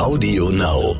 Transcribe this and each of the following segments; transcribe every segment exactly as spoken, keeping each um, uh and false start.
Audio Now.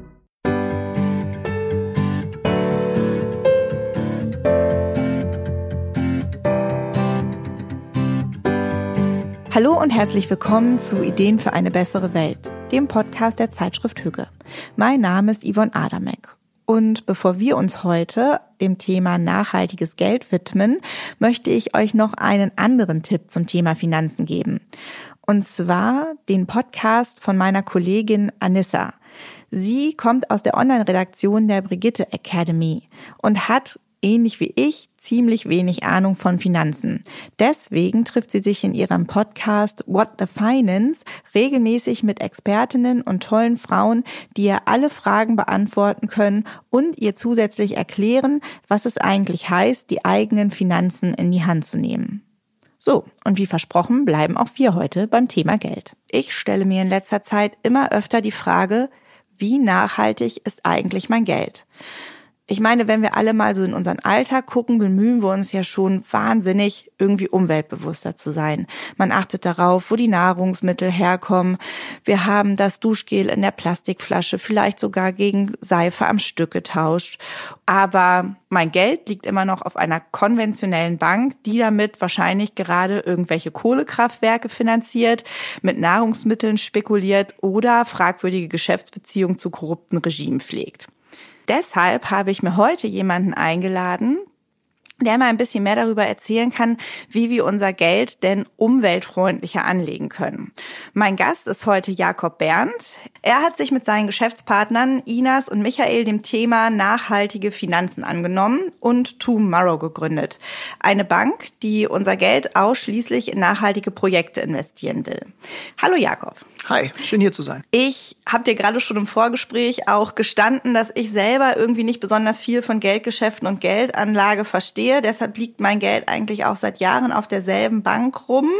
Hallo und herzlich willkommen zu Ideen für eine bessere Welt, dem Podcast der Zeitschrift Hügge. Mein Name ist Yvonne Adamek. Und bevor wir uns heute dem Thema nachhaltiges Geld widmen, möchte ich euch noch einen anderen Tipp zum Thema Finanzen geben. Und zwar den Podcast von meiner Kollegin Anissa. Sie kommt aus der Online-Redaktion der Brigitte Academy und hat, ähnlich wie ich, ziemlich wenig Ahnung von Finanzen. Deswegen trifft sie sich in ihrem Podcast What the Finance regelmäßig mit Expertinnen und tollen Frauen, die ihr alle Fragen beantworten können und ihr zusätzlich erklären, was es eigentlich heißt, die eigenen Finanzen in die Hand zu nehmen. So, und wie versprochen bleiben auch wir heute beim Thema Geld. Ich stelle mir in letzter Zeit immer öfter die Frage, wie nachhaltig ist eigentlich mein Geld? Ich meine, wenn wir alle mal so in unseren Alltag gucken, bemühen wir uns ja schon wahnsinnig, irgendwie umweltbewusster zu sein. Man achtet darauf, wo die Nahrungsmittel herkommen. Wir haben das Duschgel in der Plastikflasche vielleicht sogar gegen Seife am Stück getauscht. Aber mein Geld liegt immer noch auf einer konventionellen Bank, die damit wahrscheinlich gerade irgendwelche Kohlekraftwerke finanziert, mit Nahrungsmitteln spekuliert oder fragwürdige Geschäftsbeziehungen zu korrupten Regimen pflegt. Deshalb habe ich mir heute jemanden eingeladen, der mal ein bisschen mehr darüber erzählen kann, wie wir unser Geld denn umweltfreundlicher anlegen können. Mein Gast ist heute Jakob Berndt. Er hat sich mit seinen Geschäftspartnern Inas und Michael dem Thema nachhaltige Finanzen angenommen und Tomorrow gegründet. Eine Bank, die unser Geld ausschließlich in nachhaltige Projekte investieren will. Hallo Jakob. Hi, schön hier zu sein. Ich habe dir gerade schon im Vorgespräch auch gestanden, dass ich selber irgendwie nicht besonders viel von Geldgeschäften und Geldanlage verstehe. Deshalb liegt mein Geld eigentlich auch seit Jahren auf derselben Bank rum,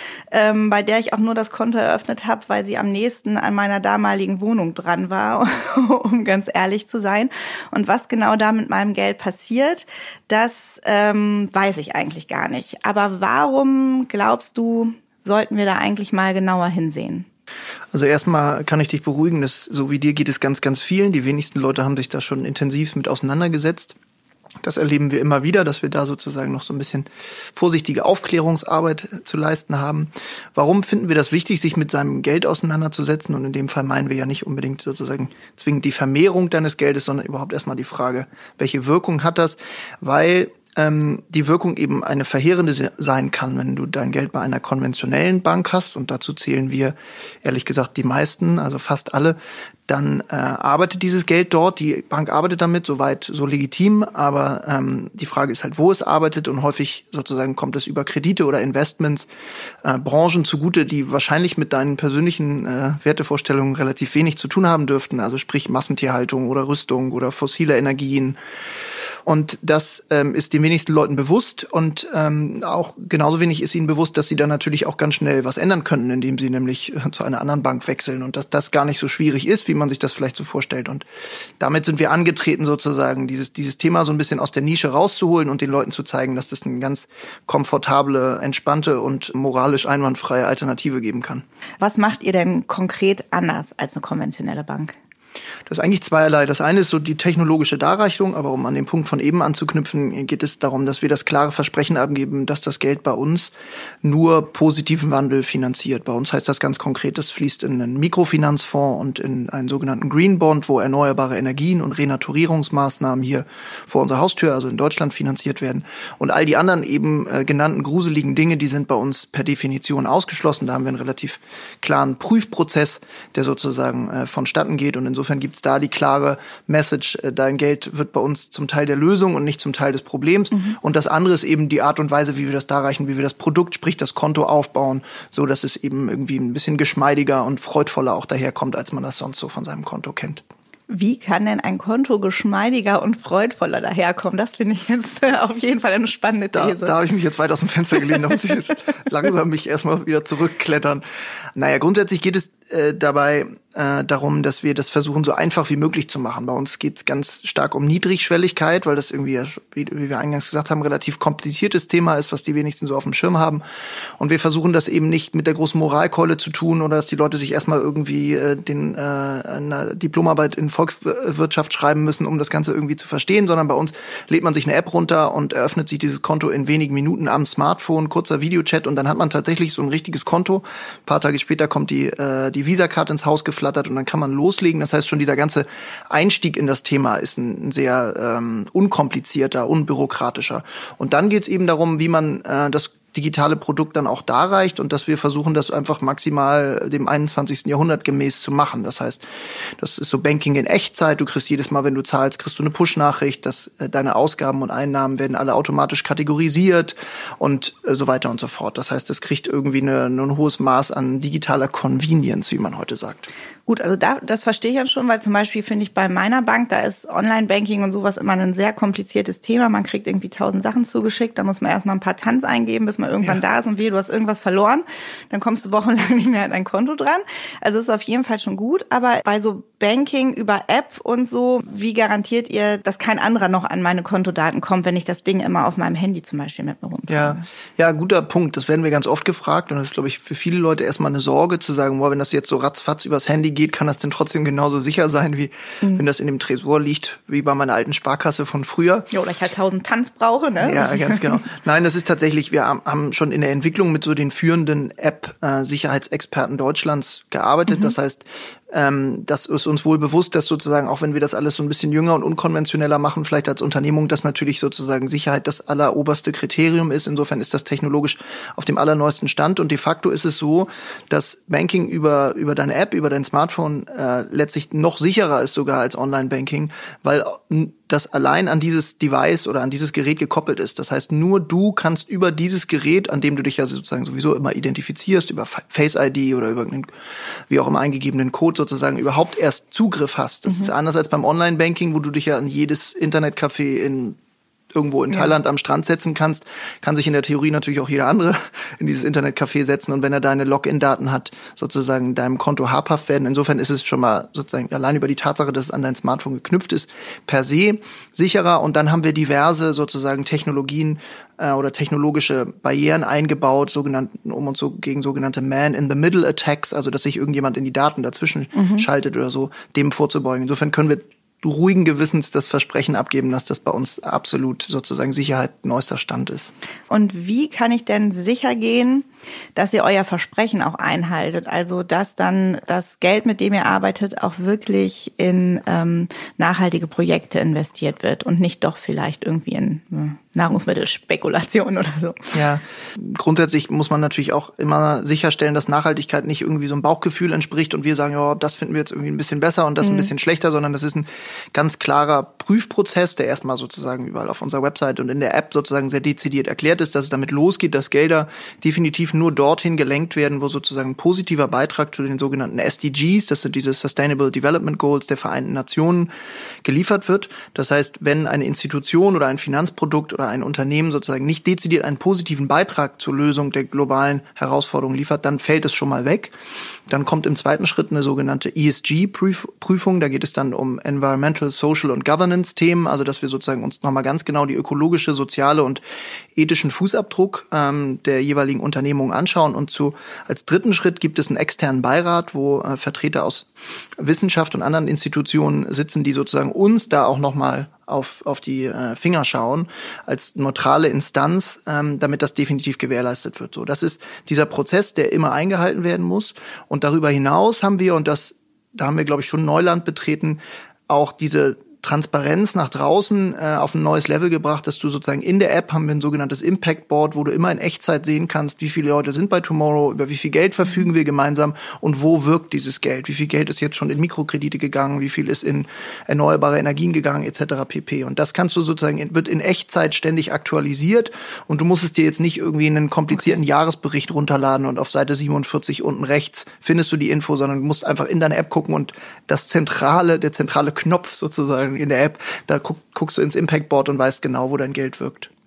ähm, bei der ich auch nur das Konto eröffnet habe, weil sie am nächsten an meiner damaligen Wohnung dran war, um ganz ehrlich zu sein. Und was genau da mit meinem Geld passiert, das ähm, weiß ich eigentlich gar nicht. Aber warum glaubst du, sollten wir da eigentlich mal genauer hinsehen? Also erstmal kann ich dich beruhigen, dass so wie dir geht es ganz, ganz vielen. Die wenigsten Leute haben sich da schon intensiv mit auseinandergesetzt. Das erleben wir immer wieder, dass wir da sozusagen noch so ein bisschen vorsichtige Aufklärungsarbeit zu leisten haben. Warum finden wir das wichtig, sich mit seinem Geld auseinanderzusetzen? Und in dem Fall meinen wir ja nicht unbedingt sozusagen zwingend die Vermehrung deines Geldes, sondern überhaupt erstmal die Frage, welche Wirkung hat das? Weil ähm, die Wirkung eben eine verheerende sein kann, wenn du dein Geld bei einer konventionellen Bank hast. Und dazu zählen wir, ehrlich gesagt, die meisten, also fast alle. Dann äh, arbeitet dieses Geld dort, die Bank arbeitet damit, soweit so legitim, aber ähm, die Frage ist halt, wo es arbeitet und häufig sozusagen kommt es über Kredite oder Investments äh, Branchen zugute, die wahrscheinlich mit deinen persönlichen äh, Wertevorstellungen relativ wenig zu tun haben dürften, also sprich Massentierhaltung oder Rüstung oder fossile Energien. Und das ähm, ist den wenigsten Leuten bewusst und ähm, auch genauso wenig ist ihnen bewusst, dass sie dann natürlich auch ganz schnell was ändern könnten, indem sie nämlich äh, zu einer anderen Bank wechseln und dass das gar nicht so schwierig ist, wie man sich das vielleicht so vorstellt. Und damit sind wir angetreten, sozusagen dieses dieses Thema so ein bisschen aus der Nische rauszuholen und den Leuten zu zeigen, dass das eine ganz komfortable, entspannte und moralisch einwandfreie Alternative geben kann. Was macht ihr denn konkret anders als eine konventionelle Bank? Das ist eigentlich zweierlei. Das eine ist so die technologische Darreichung, aber um an den Punkt von eben anzuknüpfen, geht es darum, dass wir das klare Versprechen abgeben, dass das Geld bei uns nur positiven Wandel finanziert. Bei uns heißt das ganz konkret, das fließt in einen Mikrofinanzfonds und in einen sogenannten Green Bond, wo erneuerbare Energien und Renaturierungsmaßnahmen hier vor unserer Haustür, also in Deutschland, finanziert werden. Und all die anderen eben äh, genannten gruseligen Dinge, die sind bei uns per Definition ausgeschlossen. Da haben wir einen relativ klaren Prüfprozess, der sozusagen äh, vonstatten geht und insofern Insofern gibt's da die klare Message, dein Geld wird bei uns zum Teil der Lösung und nicht zum Teil des Problems. Mhm. Und das andere ist eben die Art und Weise, wie wir das darreichen, wie wir das Produkt, sprich das Konto aufbauen, so dass es eben irgendwie ein bisschen geschmeidiger und freudvoller auch daherkommt, als man das sonst so von seinem Konto kennt. Wie kann denn ein Konto geschmeidiger und freudvoller daherkommen? Das finde ich jetzt auf jeden Fall eine spannende These. Da, da habe ich mich jetzt weit aus dem Fenster gelehnt, da muss ich jetzt langsam mich erstmal wieder zurückklettern. Naja, grundsätzlich geht es äh, dabei äh, darum, dass wir das versuchen, so einfach wie möglich zu machen. Bei uns geht es ganz stark um Niedrigschwelligkeit, weil das irgendwie, ja, wie, wie wir eingangs gesagt haben, relativ kompliziertes Thema ist, was die wenigsten so auf dem Schirm haben. Und wir versuchen das eben nicht mit der großen Moralkeule zu tun oder dass die Leute sich erstmal irgendwie äh, den äh, eine Diplomarbeit in Volkswirtschaft schreiben müssen, um das Ganze irgendwie zu verstehen, sondern bei uns lädt man sich eine App runter und eröffnet sich dieses Konto in wenigen Minuten am Smartphone, kurzer Videochat und dann hat man tatsächlich so ein richtiges Konto. Ein paar Tage später kommt die äh, die Visa-Card ins Haus geflattert und dann kann man loslegen. Das heißt, schon dieser ganze Einstieg in das Thema ist ein, ein sehr ähm, unkomplizierter, unbürokratischer. Und dann geht es eben darum, wie man äh, das digitale Produkt dann auch darreicht und dass wir versuchen, das einfach maximal dem einundzwanzigsten Jahrhundert gemäß zu machen. Das heißt, das ist so Banking in Echtzeit. Du kriegst jedes Mal, wenn du zahlst, kriegst du eine Push-Nachricht, dass äh, deine Ausgaben und Einnahmen werden alle automatisch kategorisiert und äh, so weiter und so fort. Das heißt, es kriegt irgendwie eine, ein hohes Maß an digitaler Convenience, wie man heute sagt. Gut, also da, das verstehe ich ja schon, weil zum Beispiel finde ich bei meiner Bank, da ist Online-Banking und sowas immer ein sehr kompliziertes Thema. Man kriegt irgendwie tausend Sachen zugeschickt, da muss man erstmal ein paar Tanz eingeben, bis man irgendwann ja. da ist und wehe, du hast irgendwas verloren. Dann kommst du wochenlang nicht mehr an dein Konto dran. Also das ist auf jeden Fall schon gut, aber bei so Banking über App und so, wie garantiert ihr, dass kein anderer noch an meine Kontodaten kommt, wenn ich das Ding immer auf meinem Handy zum Beispiel mit mir rumtrage? Ja, ja, guter Punkt. Das werden wir ganz oft gefragt und das ist, glaube ich, für viele Leute erstmal eine Sorge zu sagen, boah, wenn das jetzt so ratzfatz übers Handy geht, kann das denn trotzdem genauso sicher sein, wie mhm. wenn das in dem Tresor liegt, wie bei meiner alten Sparkasse von früher. Ja, oder ich halt tausend Tanz brauche, ne? Ja, ganz genau. Nein, das ist tatsächlich, wir haben schon in der Entwicklung mit so den führenden App-Sicherheitsexperten Deutschlands gearbeitet. Mhm. Das heißt, Ähm, das ist uns wohl bewusst, dass sozusagen, auch wenn wir das alles so ein bisschen jünger und unkonventioneller machen, vielleicht als Unternehmung, dass natürlich sozusagen Sicherheit das alleroberste Kriterium ist. Insofern ist das technologisch auf dem allerneuesten Stand. Und de facto ist es so, dass Banking über über deine App, über dein Smartphone äh, letztlich noch sicherer ist sogar als Online-Banking, weil das allein an dieses Device oder an dieses Gerät gekoppelt ist. Das heißt, nur du kannst über dieses Gerät, an dem du dich ja sozusagen sowieso immer identifizierst, über Face I D oder über irgendeinen, wie auch immer eingegebenen Code sozusagen überhaupt erst Zugriff hast. Das mhm. ist anders als beim Online-Banking, wo du dich ja an jedes Internetcafé in irgendwo in Thailand ja. am Strand setzen kannst, kann sich in der Theorie natürlich auch jeder andere in dieses Internetcafé setzen und wenn er deine Login-Daten hat, sozusagen deinem Konto habhaft werden. Insofern ist es schon mal sozusagen allein über die Tatsache, dass es an dein Smartphone geknüpft ist, per se sicherer. Und dann haben wir diverse sozusagen Technologien äh, oder technologische Barrieren eingebaut, sogenannten, um uns so gegen sogenannte Man-in-the-Middle-Attacks, also dass sich irgendjemand in die Daten dazwischen mhm. schaltet oder so, dem vorzubeugen. Insofern können wir ruhigen Gewissens das Versprechen abgeben, dass das bei uns absolut sozusagen Sicherheit neuester Stand ist. Und wie kann ich denn sicher gehen, dass ihr euer Versprechen auch einhaltet? Also dass dann das Geld, mit dem ihr arbeitet, auch wirklich in ähm, nachhaltige Projekte investiert wird und nicht doch vielleicht irgendwie in äh, Nahrungsmittelspekulation oder so. Ja, grundsätzlich muss man natürlich auch immer sicherstellen, dass Nachhaltigkeit nicht irgendwie so einem Bauchgefühl entspricht und wir sagen, ja, das finden wir jetzt irgendwie ein bisschen besser und das mhm. ein bisschen schlechter, sondern das ist ein ganz klarer Prüfprozess, der erstmal sozusagen überall auf unserer Website und in der App sozusagen sehr dezidiert erklärt ist, dass es damit losgeht, dass Gelder definitiv nur dorthin gelenkt werden, wo sozusagen ein positiver Beitrag zu den sogenannten S D Gs, das sind diese Sustainable Development Goals der Vereinten Nationen, geliefert wird. Das heißt, wenn eine Institution oder ein Finanzprodukt oder ein Unternehmen sozusagen nicht dezidiert einen positiven Beitrag zur Lösung der globalen Herausforderungen liefert, dann fällt es schon mal weg. Dann kommt im zweiten Schritt eine sogenannte E S G-Prüfung. Da geht es dann um Environmental, Social und Governance-Themen, also dass wir sozusagen uns nochmal ganz genau die ökologische, soziale und ethischen Fußabdruck ähm, der jeweiligen Unternehmung anschauen. Und zu als dritten Schritt gibt es einen externen Beirat, wo äh, Vertreter aus Wissenschaft und anderen Institutionen sitzen, die sozusagen uns da auch nochmal auf auf die äh, Finger schauen als neutrale Instanz, ähm, damit das definitiv gewährleistet wird. So, das ist dieser Prozess, der immer eingehalten werden muss. Und darüber hinaus haben wir, und das da haben wir, glaube ich, schon Neuland betreten, auch diese Transparenz nach draußen äh, auf ein neues Level gebracht, dass du sozusagen in der App haben wir ein sogenanntes Impact Board, wo du immer in Echtzeit sehen kannst, wie viele Leute sind bei Tomorrow, über wie viel Geld verfügen wir gemeinsam und wo wirkt dieses Geld, wie viel Geld ist jetzt schon in Mikrokredite gegangen, wie viel ist in erneuerbare Energien gegangen, et cetera pp. Und das kannst du sozusagen, wird in Echtzeit ständig aktualisiert und du musst es dir jetzt nicht irgendwie in einen komplizierten okay. Jahresbericht runterladen und auf Seite siebenundvierzig unten rechts findest du die Info, sondern du musst einfach in deine App gucken und das zentrale, der zentrale Knopf sozusagen in der App, da guck, guckst du ins Impact Board und weißt genau, wo dein Geld wirkt.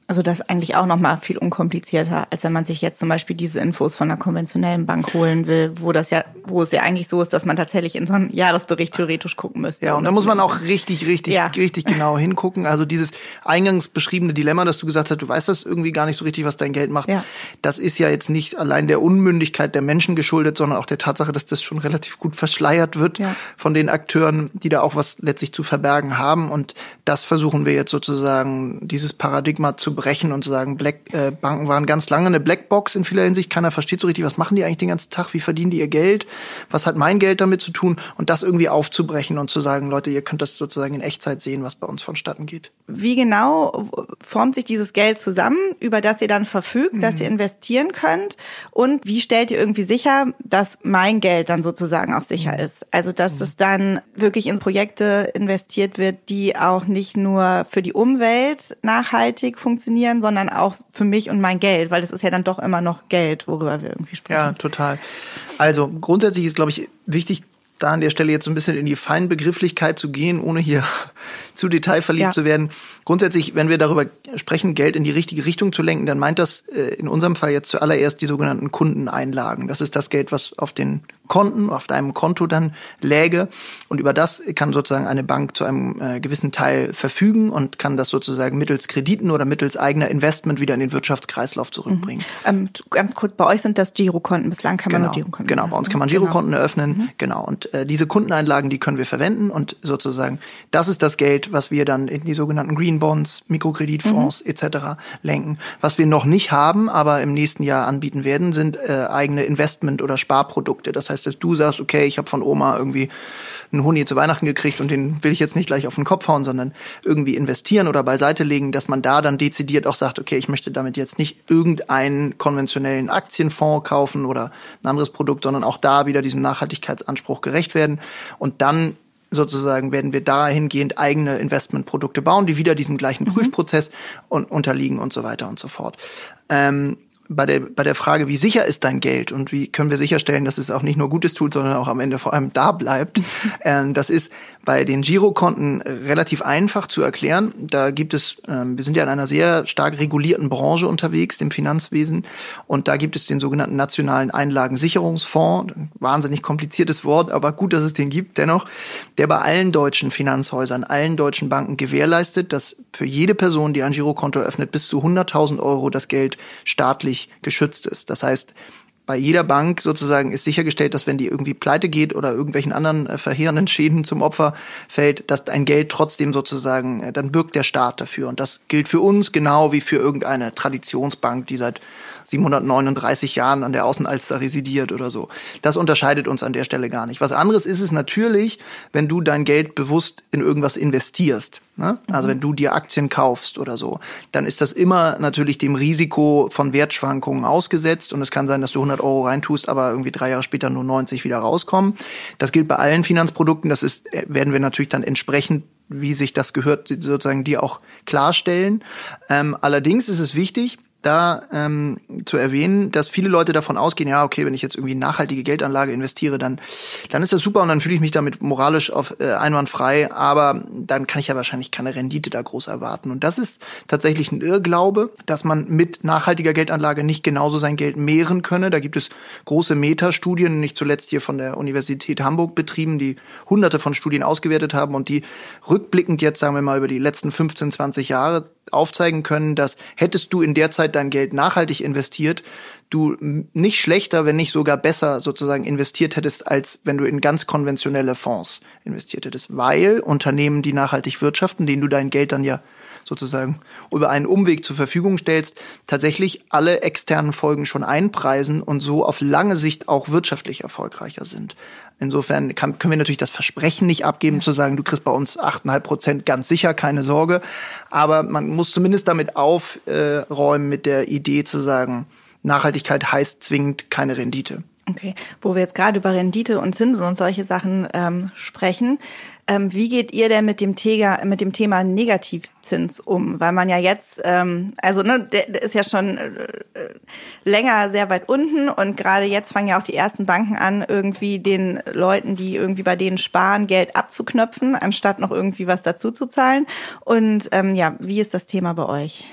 Also das ist eigentlich auch nochmal viel unkomplizierter, als wenn man sich jetzt zum Beispiel diese Infos von einer konventionellen Bank holen will, wo das ja, wo es ja eigentlich so ist, dass man tatsächlich in so einen Jahresbericht theoretisch gucken müsste. Ja, und da muss man auch richtig, richtig, ja. richtig genau hingucken. Also dieses eingangs beschriebene Dilemma, dass du gesagt hast, du weißt das irgendwie gar nicht so richtig, was dein Geld macht. Ja. Das ist ja jetzt nicht allein der Unmündigkeit der Menschen geschuldet, sondern auch der Tatsache, dass das schon relativ gut verschleiert wird ja. von den Akteuren, die da auch was letztlich zu verbergen haben. Und das versuchen wir jetzt sozusagen, dieses Paradigma zu brechen und zu sagen, Black, äh, Banken waren ganz lange eine Blackbox in vieler Hinsicht. Keiner versteht so richtig, was machen die eigentlich den ganzen Tag, wie verdienen die ihr Geld, was hat mein Geld damit zu tun und das irgendwie aufzubrechen und zu sagen, Leute, ihr könnt das sozusagen in Echtzeit sehen, was bei uns vonstatten geht. Wie genau formt sich dieses Geld zusammen, über das ihr dann verfügt, mhm. dass ihr investieren könnt, und wie stellt ihr irgendwie sicher, dass mein Geld dann sozusagen auch sicher mhm. ist? Also dass mhm. es dann wirklich in Projekte investiert wird, die auch nicht nur für die Umwelt nachhaltig funktionieren, sondern auch für mich und mein Geld, weil das ist ja dann doch immer noch Geld, worüber wir irgendwie sprechen. Ja, total. Also grundsätzlich ist, glaube ich, wichtig, da an der Stelle jetzt so ein bisschen in die Feinbegrifflichkeit zu gehen, ohne hier zu detailverliebt ja. zu werden. Grundsätzlich, wenn wir darüber sprechen, Geld in die richtige Richtung zu lenken, dann meint das äh, in unserem Fall jetzt zuallererst die sogenannten Kundeneinlagen. Das ist das Geld, was auf den Konten, auf deinem Konto dann läge. Und über das kann sozusagen eine Bank zu einem äh, gewissen Teil verfügen und kann das sozusagen mittels Krediten oder mittels eigener Investment wieder in den Wirtschaftskreislauf zurückbringen. Mhm. Ähm, ganz kurz, bei euch sind das Girokonten. Bislang kann man genau, nur Girokonten Genau, eröffnen. bei uns kann man Girokonten genau. eröffnen. Mhm. Genau. Und äh, diese Kundeneinlagen, die können wir verwenden und sozusagen, das ist das Geld, was wir dann in die sogenannten Green Bonds, Mikrokreditfonds mhm. et cetera lenken. Was wir noch nicht haben, aber im nächsten Jahr anbieten werden, sind äh, eigene Investment- oder Sparprodukte. Das heißt, dass du sagst, okay, ich habe von Oma irgendwie einen Huni zu Weihnachten gekriegt und den will ich jetzt nicht gleich auf den Kopf hauen, sondern irgendwie investieren oder beiseite legen, dass man da dann dezidiert auch sagt, okay, ich möchte damit jetzt nicht irgendeinen konventionellen Aktienfonds kaufen oder ein anderes Produkt, sondern auch da wieder diesem Nachhaltigkeitsanspruch gerecht werden. Und dann sozusagen werden wir dahingehend eigene Investmentprodukte bauen, die wieder diesem gleichen mhm. Prüfprozess un- unterliegen und so weiter und so fort. Ähm, Bei der, bei der Frage, wie sicher ist dein Geld und wie können wir sicherstellen, dass es auch nicht nur Gutes tut, sondern auch am Ende vor allem da bleibt, äh, das ist bei den Girokonten relativ einfach zu erklären. Da gibt es, äh, wir sind ja in einer sehr stark regulierten Branche unterwegs, dem Finanzwesen, und da gibt es den sogenannten Nationalen Einlagensicherungsfonds, wahnsinnig kompliziertes Wort, aber gut, dass es den gibt, dennoch, der bei allen deutschen Finanzhäusern, allen deutschen Banken gewährleistet, dass für jede Person, die ein Girokonto eröffnet, bis zu hunderttausend Euro das Geld staatlich geschützt ist. Das heißt, bei jeder Bank sozusagen ist sichergestellt, dass wenn die irgendwie pleite geht oder irgendwelchen anderen äh, verheerenden Schäden zum Opfer fällt, dass ein Geld trotzdem sozusagen, äh, dann bürgt der Staat dafür. Und das gilt für uns genau wie für irgendeine Traditionsbank, die seit siebenhundertneununddreißig Jahren an der Außenalster residiert oder so. Das unterscheidet uns an der Stelle gar nicht. Was anderes ist es natürlich, wenn du dein Geld bewusst in irgendwas investierst. Ne? Also wenn du dir Aktien kaufst oder so, dann ist das immer natürlich dem Risiko von Wertschwankungen ausgesetzt, und es kann sein, dass du hundert Euro reintust, aber irgendwie drei Jahre später nur neunzig wieder rauskommen. Das gilt bei allen Finanzprodukten. Das ist, werden wir natürlich dann entsprechend, wie sich das gehört, sozusagen dir auch klarstellen. Ähm, allerdings ist es wichtig, da ähm, zu erwähnen, dass viele Leute davon ausgehen, ja, okay, wenn ich jetzt irgendwie in nachhaltige Geldanlage investiere, dann dann ist das super und dann fühle ich mich damit moralisch auf äh, einwandfrei, aber dann kann ich ja wahrscheinlich keine Rendite da groß erwarten. Und das ist tatsächlich ein Irrglaube, dass man mit nachhaltiger Geldanlage nicht genauso sein Geld mehren könne. Da gibt es große Metastudien, nicht zuletzt hier von der Universität Hamburg betrieben, die hunderte von Studien ausgewertet haben und die rückblickend jetzt, sagen wir mal, über die letzten fünfzehn, zwanzig Jahre aufzeigen können, dass hättest du in der Zeit dein Geld nachhaltig investiert, du nicht schlechter, wenn nicht sogar besser sozusagen investiert hättest, als wenn du in ganz konventionelle Fonds investiert hättest. Weil Unternehmen, die nachhaltig wirtschaften, denen du dein Geld dann ja sozusagen über einen Umweg zur Verfügung stellst, tatsächlich alle externen Folgen schon einpreisen und so auf lange Sicht auch wirtschaftlich erfolgreicher sind. Insofern kann, können wir natürlich das Versprechen nicht abgeben, ja. zu sagen, du kriegst bei uns acht Komma fünf Prozent ganz sicher, keine Sorge. Aber man muss zumindest damit aufräumen, mit der Idee zu sagen, Nachhaltigkeit heißt zwingend keine Rendite. Okay, wo wir jetzt gerade über Rendite und Zinsen und solche Sachen ähm, sprechen, ähm, wie geht ihr denn mit dem, Tega, mit dem Thema Negativzins um? Weil man ja jetzt, ähm, also ne, der, der ist ja schon äh, länger sehr weit unten und gerade jetzt fangen ja auch die ersten Banken an, irgendwie den Leuten, die irgendwie bei denen sparen, Geld abzuknöpfen, anstatt noch irgendwie was dazu zu zahlen. Und ähm, ja, wie ist das Thema bei euch?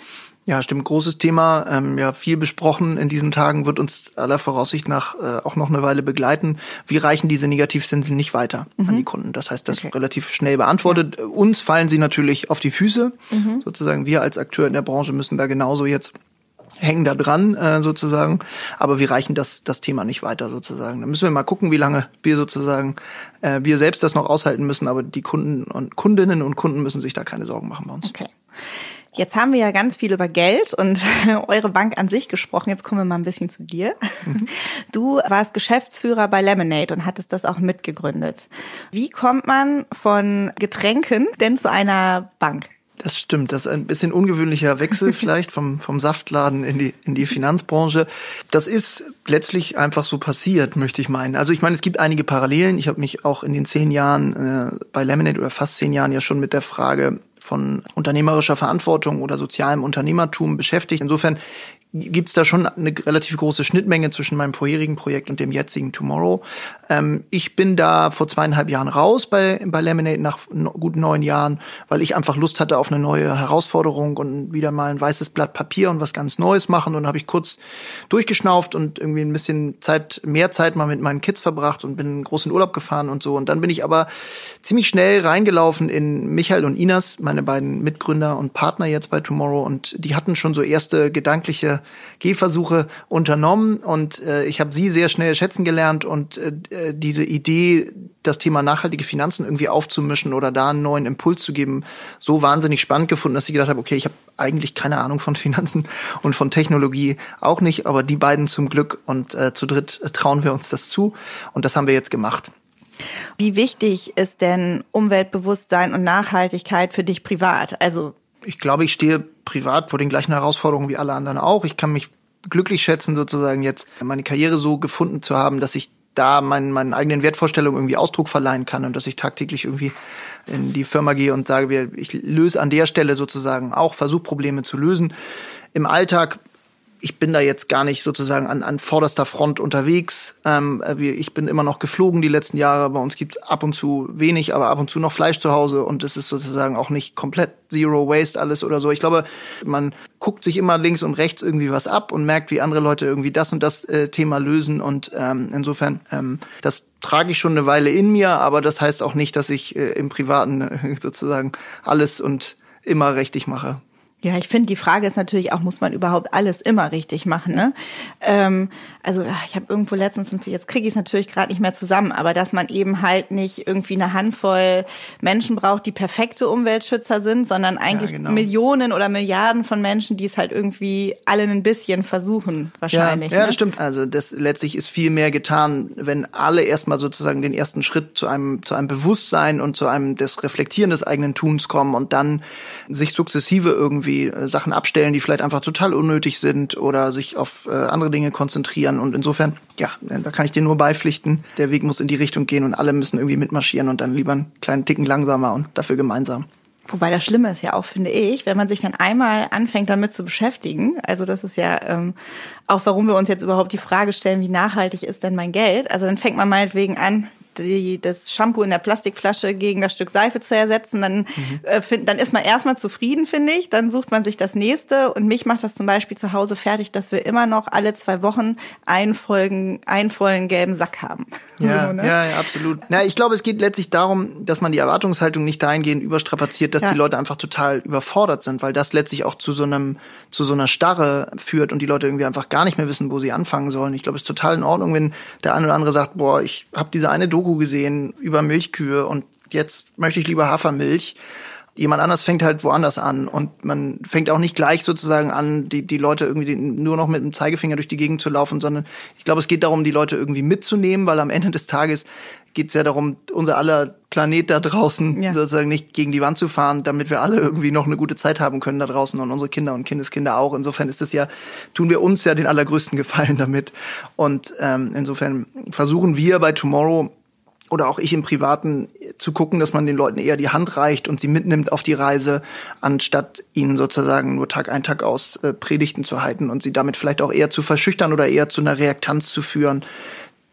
Ja, stimmt, großes Thema, ähm, ja, viel besprochen in diesen Tagen, wird uns aller Voraussicht nach äh, auch noch eine Weile begleiten. Wie reichen diese Negativzinsen nicht weiter mhm. an die Kunden? Das heißt, das okay. relativ schnell beantwortet. Ja. Uns fallen sie natürlich auf die Füße. Mhm. Sozusagen wir als Akteur in der Branche müssen da genauso jetzt hängen da dran, äh, sozusagen. Aber wir reichen das, das Thema nicht weiter, sozusagen. Da müssen wir mal gucken, wie lange wir sozusagen, äh, wir selbst das noch aushalten müssen. Aber die Kunden und Kundinnen und Kunden müssen sich da keine Sorgen machen bei uns. Okay. Jetzt haben wir ja ganz viel über Geld und eure Bank an sich gesprochen. Jetzt kommen wir mal ein bisschen zu dir. Mhm. Du warst Geschäftsführer bei Lemonade und hattest das auch mitgegründet. Wie kommt man von Getränken denn zu einer Bank? Das stimmt, das ist ein bisschen ungewöhnlicher Wechsel vielleicht vom vom Saftladen in die in die Finanzbranche. Das ist letztlich einfach so passiert, möchte ich meinen. Also ich meine, es gibt einige Parallelen. Ich habe mich auch in den zehn Jahren äh, bei Lemonade oder fast zehn Jahren ja schon mit der Frage von unternehmerischer Verantwortung oder sozialem Unternehmertum beschäftigt. Insofern gibt's da schon eine relativ große Schnittmenge zwischen meinem vorherigen Projekt und dem jetzigen Tomorrow. Ähm, ich bin da vor zweieinhalb Jahren raus bei, bei Lemonade nach no, gut neun Jahren, weil ich einfach Lust hatte auf eine neue Herausforderung und wieder mal ein weißes Blatt Papier und was ganz Neues machen. Und dann habe ich kurz durchgeschnauft und irgendwie ein bisschen Zeit, mehr Zeit mal mit meinen Kids verbracht und bin in einen großen Urlaub gefahren und so. Und dann bin ich aber ziemlich schnell reingelaufen in Michael und Inas, meine beiden Mitgründer und Partner jetzt bei Tomorrow. Und die hatten schon so erste gedankliche Gehversuche unternommen und äh, ich habe sie sehr schnell schätzen gelernt und äh, diese Idee, das Thema nachhaltige Finanzen irgendwie aufzumischen oder da einen neuen Impuls zu geben, so wahnsinnig spannend gefunden, dass ich gedacht habe, okay, ich habe eigentlich keine Ahnung von Finanzen und von Technologie auch nicht, aber die beiden zum Glück und äh, zu dritt äh, trauen wir uns das zu und das haben wir jetzt gemacht. Wie wichtig ist denn Umweltbewusstsein und Nachhaltigkeit für dich privat? Also ich glaube, ich stehe privat vor den gleichen Herausforderungen wie alle anderen auch. Ich kann mich glücklich schätzen, sozusagen jetzt meine Karriere so gefunden zu haben, dass ich da meinen, meinen eigenen Wertvorstellungen irgendwie Ausdruck verleihen kann und dass ich tagtäglich irgendwie in die Firma gehe und sage, ich löse an der Stelle sozusagen auch, versuche Probleme zu lösen. Im Alltag, ich bin da jetzt gar nicht sozusagen an, an vorderster Front unterwegs. Ähm, ich bin immer noch geflogen die letzten Jahre. Bei uns gibt es ab und zu wenig, aber ab und zu noch Fleisch zu Hause. Und es ist sozusagen auch nicht komplett Zero Waste alles oder so. Ich glaube, man guckt sich immer links und rechts irgendwie was ab und merkt, wie andere Leute irgendwie das und das äh, Thema lösen. Und ähm, insofern, ähm, das trage ich schon eine Weile in mir. Aber das heißt auch nicht, dass ich äh, im Privaten äh, sozusagen alles und immer richtig mache. Ja, ich finde, die Frage ist natürlich auch, muss man überhaupt alles immer richtig machen, ne? Ähm, also ich habe irgendwo letztens, und jetzt kriege ich es natürlich gerade nicht mehr zusammen, aber dass man eben halt nicht irgendwie eine Handvoll Menschen braucht, die perfekte Umweltschützer sind, sondern eigentlich ja, genau. Millionen oder Milliarden von Menschen, die es halt irgendwie alle ein bisschen versuchen, wahrscheinlich. Ja, ja ne? Das stimmt. Also das letztlich ist viel mehr getan, wenn alle erstmal sozusagen den ersten Schritt zu einem zu einem Bewusstsein und zu einem des Reflektieren des eigenen Tuns kommen und dann sich sukzessive irgendwie Sachen abstellen, die vielleicht einfach total unnötig sind oder sich auf äh, andere Dinge konzentrieren. Und insofern, ja, da kann ich dir nur beipflichten. Der Weg muss in die Richtung gehen und alle müssen irgendwie mitmarschieren und dann lieber einen kleinen Ticken langsamer und dafür gemeinsam. Wobei das Schlimme ist ja auch, finde ich, wenn man sich dann einmal anfängt, damit zu beschäftigen. Also das ist ja ähm, auch, warum wir uns jetzt überhaupt die Frage stellen, wie nachhaltig ist denn mein Geld? Also dann fängt man meinetwegen an, Die, das Shampoo in der Plastikflasche gegen das Stück Seife zu ersetzen, dann, mhm. äh, find, dann ist man erstmal zufrieden, finde ich. Dann sucht man sich das nächste. Und mich macht das zum Beispiel zu Hause fertig, dass wir immer noch alle zwei Wochen einen, Folgen, einen vollen gelben Sack haben. Ja, so, ne? ja, ja, absolut. Na, ich glaube, es geht letztlich darum, dass man die Erwartungshaltung nicht dahingehend überstrapaziert, dass ja. die Leute einfach total überfordert sind, weil das letztlich auch zu so einem, zu so einer Starre führt und die Leute irgendwie einfach gar nicht mehr wissen, wo sie anfangen sollen. Ich glaube, es ist total in Ordnung, wenn der eine oder andere sagt, boah, ich habe diese eine Doku gesehen über Milchkühe und jetzt möchte ich lieber Hafermilch. Jemand anders fängt halt woanders an und man fängt auch nicht gleich sozusagen an, die die Leute irgendwie nur noch mit dem Zeigefinger durch die Gegend zu laufen, sondern ich glaube, es geht darum, die Leute irgendwie mitzunehmen, weil am Ende des Tages geht es ja darum, unser aller Planet da draußen ja. sozusagen nicht gegen die Wand zu fahren, damit wir alle irgendwie noch eine gute Zeit haben können da draußen und unsere Kinder und Kindeskinder auch. Insofern ist das ja, tun wir uns ja den allergrößten Gefallen damit und ähm, insofern versuchen wir bei Tomorrow oder auch ich im Privaten zu gucken, dass man den Leuten eher die Hand reicht und sie mitnimmt auf die Reise, anstatt ihnen sozusagen nur Tag ein, Tag aus äh, Predigten zu halten und sie damit vielleicht auch eher zu verschüchtern oder eher zu einer Reaktanz zu führen,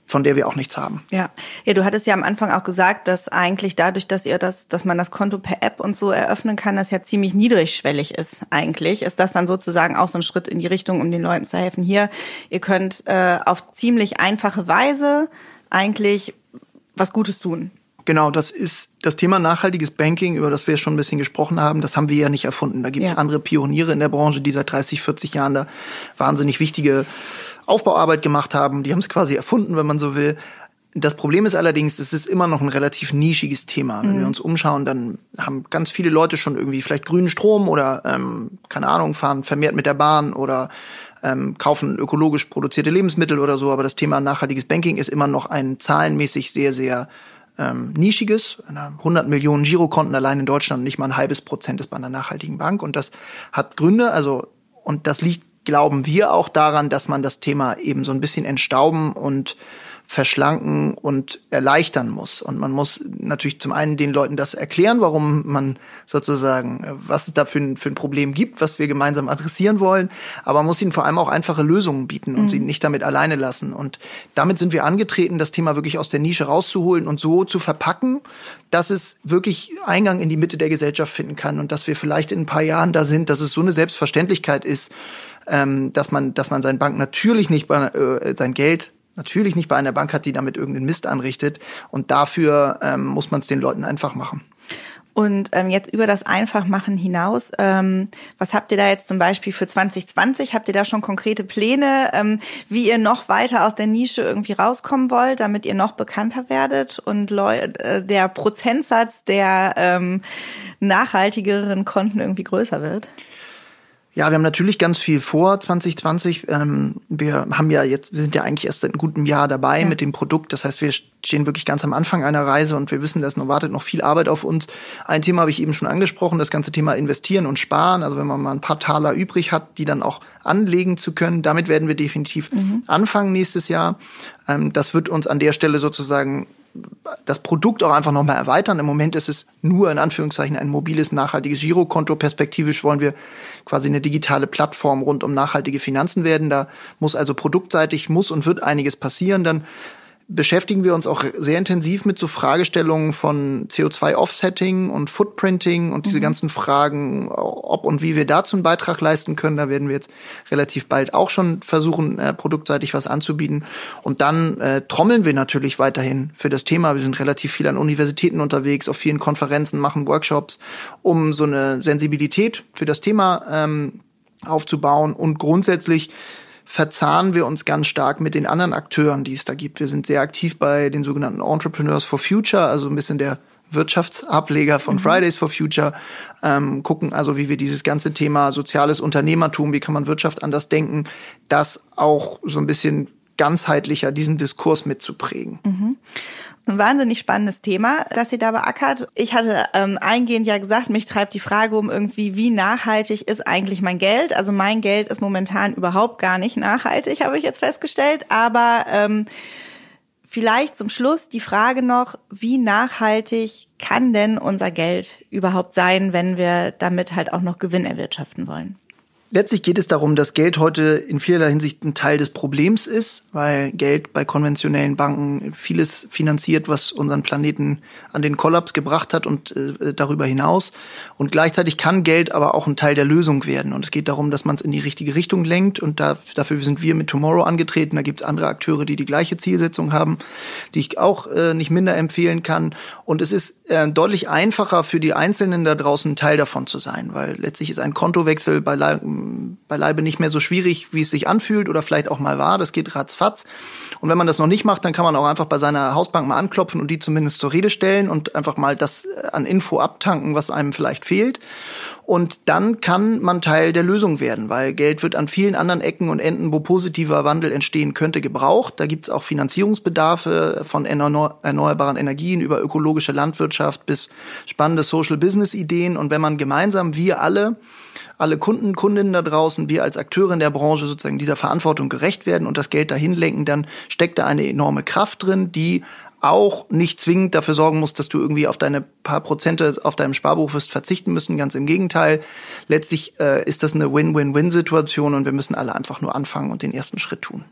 von der wir auch nichts haben. Ja, ja, du hattest ja am Anfang auch gesagt, dass eigentlich dadurch, dass ihr das, dass man das Konto per App und so eröffnen kann, das ja ziemlich niedrigschwellig ist eigentlich. Ist das dann sozusagen auch so ein Schritt in die Richtung, um den Leuten zu helfen? Hier, ihr könnt äh, auf ziemlich einfache Weise eigentlich was Gutes tun. Genau, das ist das Thema nachhaltiges Banking, über das wir schon ein bisschen gesprochen haben. Das haben wir ja nicht erfunden. Da gibt es ja andere Pioniere in der Branche, die seit dreißig, vierzig Jahren da wahnsinnig wichtige Aufbauarbeit gemacht haben. Die haben es quasi erfunden, wenn man so will. Das Problem ist allerdings, es ist immer noch ein relativ nischiges Thema. Wenn mhm. wir uns umschauen, dann haben ganz viele Leute schon irgendwie vielleicht grünen Strom oder, ähm, keine Ahnung, fahren vermehrt mit der Bahn oder ähm, kaufen ökologisch produzierte Lebensmittel oder so. Aber das Thema nachhaltiges Banking ist immer noch ein zahlenmäßig sehr, sehr ähm, nischiges. hundert Millionen Girokonten allein in Deutschland, nicht mal ein halbes Prozent ist bei einer nachhaltigen Bank. Und das hat Gründe, also, und das liegt, glauben wir, auch daran, dass man das Thema eben so ein bisschen entstauben und verschlanken und erleichtern muss. Und man muss natürlich zum einen den Leuten das erklären, warum man sozusagen, was es da für ein, für ein Problem gibt, was wir gemeinsam adressieren wollen. Aber man muss ihnen vor allem auch einfache Lösungen bieten und mhm. sie nicht damit alleine lassen. Und damit sind wir angetreten, das Thema wirklich aus der Nische rauszuholen und so zu verpacken, dass es wirklich Eingang in die Mitte der Gesellschaft finden kann und dass wir vielleicht in ein paar Jahren da sind, dass es so eine Selbstverständlichkeit ist, ähm, dass man, dass man sein Bank natürlich nicht bei, äh, sein Geld natürlich nicht bei einer Bank hat, die damit irgendeinen Mist anrichtet. Und dafür ähm, muss man es den Leuten einfach machen. Und ähm, jetzt über das Einfachmachen hinaus, ähm, was habt ihr da jetzt zum Beispiel für zwanzig zwanzig? Habt ihr da schon konkrete Pläne, ähm, wie ihr noch weiter aus der Nische irgendwie rauskommen wollt, damit ihr noch bekannter werdet und Leu- äh, der Prozentsatz der ähm, nachhaltigeren Konten irgendwie größer wird? Ja, wir haben natürlich ganz viel vor zwanzig zwanzig. Ähm, wir haben ja jetzt, wir sind ja eigentlich erst seit einem guten Jahr dabei ja. mit dem Produkt. Das heißt, wir stehen wirklich ganz am Anfang einer Reise und wir wissen, dass noch wartet noch viel Arbeit auf uns. Ein Thema habe ich eben schon angesprochen, das ganze Thema Investieren und Sparen. Also wenn man mal ein paar Taler übrig hat, die dann auch anlegen zu können, damit werden wir definitiv mhm. anfangen nächstes Jahr. Ähm, das wird uns an der Stelle sozusagen das Produkt auch einfach nochmal erweitern. Im Moment ist es nur in Anführungszeichen ein mobiles, nachhaltiges Girokonto. Perspektivisch wollen wir quasi eine digitale Plattform rund um nachhaltige Finanzen werden. Da muss also produktseitig, muss und wird einiges passieren. Dann beschäftigen wir uns auch sehr intensiv mit so Fragestellungen von C O zwei Offsetting und Footprinting und diese mhm. ganzen Fragen, ob und wie wir dazu einen Beitrag leisten können. Da werden wir jetzt relativ bald auch schon versuchen, äh, produktseitig was anzubieten. Und dann äh, trommeln wir natürlich weiterhin für das Thema. Wir sind relativ viel an Universitäten unterwegs, auf vielen Konferenzen, machen Workshops, um so eine Sensibilität für das Thema ähm, aufzubauen. Und grundsätzlich verzahnen wir uns ganz stark mit den anderen Akteuren, die es da gibt. Wir sind sehr aktiv bei den sogenannten Entrepreneurs for Future, also ein bisschen der Wirtschaftsableger von mhm. Fridays for Future, ähm, gucken also, wie wir dieses ganze Thema soziales Unternehmertum, wie kann man Wirtschaft anders denken, das auch so ein bisschen ganzheitlicher diesen Diskurs mitzuprägen. Mhm. Ein wahnsinnig spannendes Thema, das ihr da beackert. Ich hatte ähm, eingehend ja gesagt, mich treibt die Frage um irgendwie, wie nachhaltig ist eigentlich mein Geld? Also mein Geld ist momentan überhaupt gar nicht nachhaltig, habe ich jetzt festgestellt. Aber ähm, vielleicht zum Schluss die Frage noch, wie nachhaltig kann denn unser Geld überhaupt sein, wenn wir damit halt auch noch Gewinn erwirtschaften wollen? Letztlich geht es darum, dass Geld heute in vielerlei Hinsicht ein Teil des Problems ist, weil Geld bei konventionellen Banken vieles finanziert, was unseren Planeten an den Kollaps gebracht hat und äh, darüber hinaus. Und gleichzeitig kann Geld aber auch ein Teil der Lösung werden. Und es geht darum, dass man es in die richtige Richtung lenkt. Und da, dafür sind wir mit Tomorrow angetreten. Da gibt es andere Akteure, die die gleiche Zielsetzung haben, die ich auch äh, nicht minder empfehlen kann. Und es ist äh, deutlich einfacher für die Einzelnen da draußen ein Teil davon zu sein, weil letztlich ist ein Kontowechsel bei beileibe nicht mehr so schwierig, wie es sich anfühlt oder vielleicht auch mal war. Das geht ratzfatz. Und wenn man das noch nicht macht, dann kann man auch einfach bei seiner Hausbank mal anklopfen und die zumindest zur Rede stellen und einfach mal das an Info abtanken, was einem vielleicht fehlt. Und dann kann man Teil der Lösung werden, weil Geld wird an vielen anderen Ecken und Enden, wo positiver Wandel entstehen könnte, gebraucht. Da gibt's auch Finanzierungsbedarfe von erneuerbaren Energien über ökologische Landwirtschaft bis spannende Social-Business-Ideen. Und wenn man gemeinsam, wir alle, alle Kunden, Kundinnen da draußen, wir als Akteure in der Branche sozusagen dieser Verantwortung gerecht werden und das Geld dahin lenken, dann steckt da eine enorme Kraft drin, die auch nicht zwingend dafür sorgen muss, dass du irgendwie auf deine paar Prozente auf deinem Sparbuch wirst verzichten müssen. Ganz im Gegenteil. Letztlich äh, ist das eine Win-Win-Win-Situation und wir müssen alle einfach nur anfangen und den ersten Schritt tun.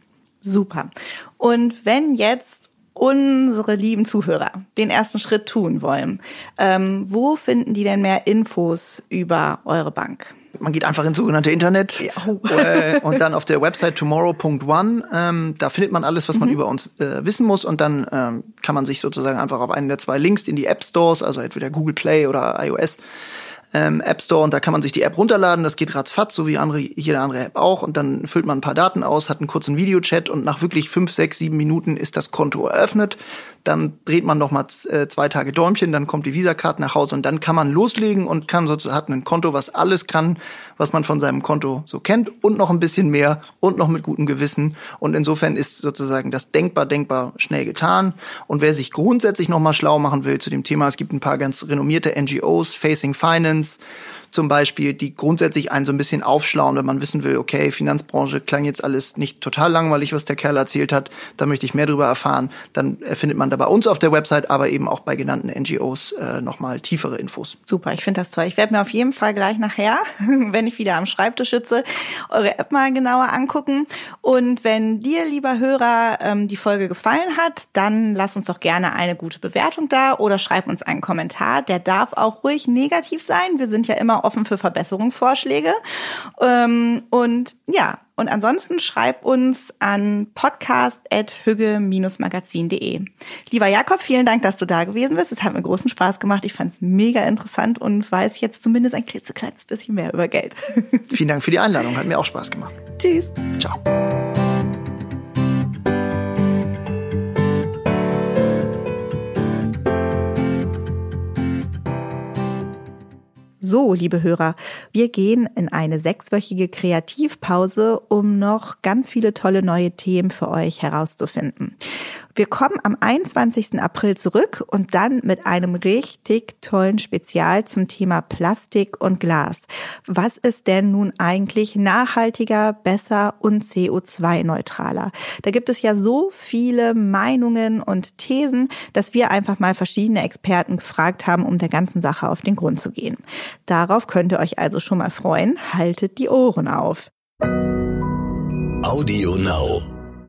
Super. Und wenn jetzt unsere lieben Zuhörer den ersten Schritt tun wollen, ähm, wo finden die denn mehr Infos über eure Bank? Man geht einfach ins sogenannte Internet ja. äh, und dann auf der Website tomorrow Punkt one, ähm, da findet man alles, was man mhm. über uns äh, wissen muss, und dann ähm, kann man sich sozusagen einfach auf einen der zwei Links in die App Stores, also entweder Google Play oder iOS, Ähm, App Store, und da kann man sich die App runterladen. Das geht ratzfatz, so wie andere, jede andere App auch. Und dann füllt man ein paar Daten aus, hat einen kurzen Videochat, und nach wirklich fünf, sechs, sieben Minuten ist das Konto eröffnet. Dann dreht man noch mal äh, zwei Tage Däumchen, dann kommt die Visa-Karte nach Hause, und dann kann man loslegen und kann sozusagen, hat ein Konto, was alles kann, was man von seinem Konto so kennt, und noch ein bisschen mehr und noch mit gutem Gewissen. Und insofern ist sozusagen das denkbar, denkbar schnell getan. Und wer sich grundsätzlich noch mal schlau machen will zu dem Thema, es gibt ein paar ganz renommierte N G Os, Facing Finance zum Beispiel, die grundsätzlich einen so ein bisschen aufschlauen, wenn man wissen will, okay, Finanzbranche klang jetzt alles nicht total langweilig, was der Kerl erzählt hat, da möchte ich mehr drüber erfahren, dann findet man da bei uns auf der Website, aber eben auch bei genannten N G Os äh, nochmal tiefere Infos. Super, ich finde das toll. Ich werde mir auf jeden Fall gleich nachher, wenn ich wieder am Schreibtisch sitze, eure App mal genauer angucken. Und wenn dir, lieber Hörer, ähm, die Folge gefallen hat, dann lass uns doch gerne eine gute Bewertung da oder schreib uns einen Kommentar. Der darf auch ruhig negativ sein. Wir sind ja immer offen für Verbesserungsvorschläge. Ähm, und ja, und ansonsten schreib uns an podcast at hügge magazin punkt de. Lieber Jakob, vielen Dank, dass du da gewesen bist. Es hat mir großen Spaß gemacht. Ich fand es mega interessant und weiß jetzt zumindest ein klitzekleines bisschen mehr über Geld. Vielen Dank für die Einladung. Hat mir auch Spaß gemacht. Tschüss. Ciao. So, liebe Hörer, wir gehen in eine sechswöchige Kreativpause, um noch ganz viele tolle neue Themen für euch herauszufinden. Wir kommen am einundzwanzigsten April zurück und dann mit einem richtig tollen Spezial zum Thema Plastik und Glas. Was ist denn nun eigentlich nachhaltiger, besser und C O zwei neutraler? Da gibt es ja so viele Meinungen und Thesen, dass wir einfach mal verschiedene Experten gefragt haben, um der ganzen Sache auf den Grund zu gehen. Darauf könnt ihr euch also schon mal freuen. Haltet die Ohren auf. Audio Now.